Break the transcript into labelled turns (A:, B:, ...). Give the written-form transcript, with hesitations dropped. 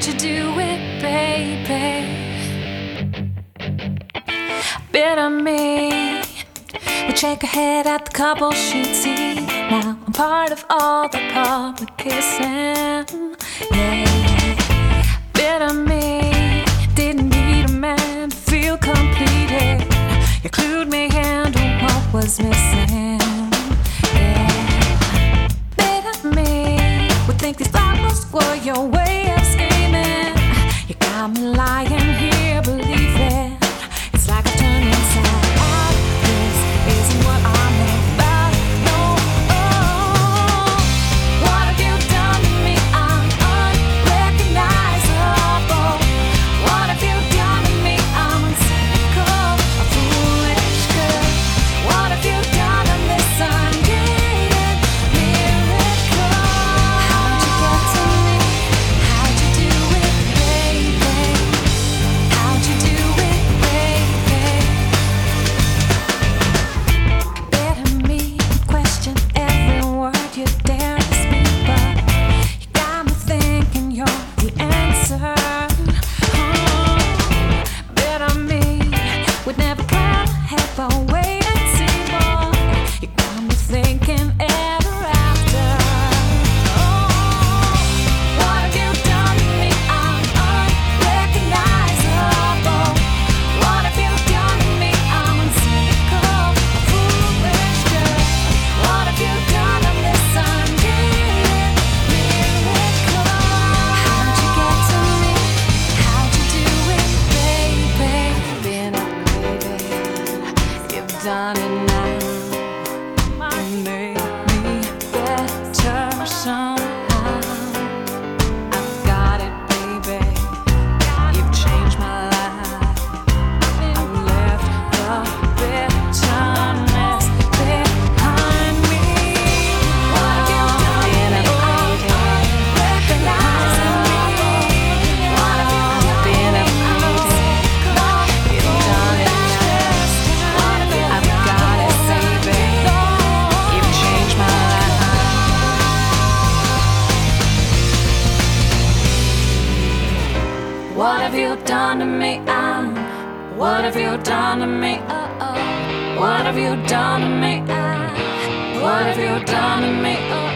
A: How'd you do it, baby? Bitter me. We check ahead at the couple she'd see. Now I'm part of all the public kissing. Yeah. Bitter me. Didn't need a man to feel completed. You clued me into what was missing. Yeah. Bitter me. Would think these flowers were your way of scheming. You got me lying here believing it's like I turned inside out. This isn't what I'm about. No. Oh. What have you done to me? I'm unrecognizable. What have you done to me? I'm uncynical, a foolish girl. What have you done to this ungated miracle? How'd you get to me? How'd you do it, baby? How'd you do it, baby? Better me question every word you dare to speak, but you got me thinking you're the answer. Better me would never plan ahead, but wait and see more. You got me thinking ever after. What have you done to me? I'm unrecognizable. What have you done to me? I'm uncynical, a foolish girl. What have you done to this ungated miracle? How'd you get to me? How'd you do it, baby? Been up, baby. You've done it now. You made me better somehow. I've got it, baby. You've changed my life. I've left the bitterness behind me. What have you done to me? Unrecognizable. What have you done to me? I'm uncynical. You've done it just. I've got it, baby. You've changed my life. What have you done to me? What have you done to me? What have you done to me? What have you done to me?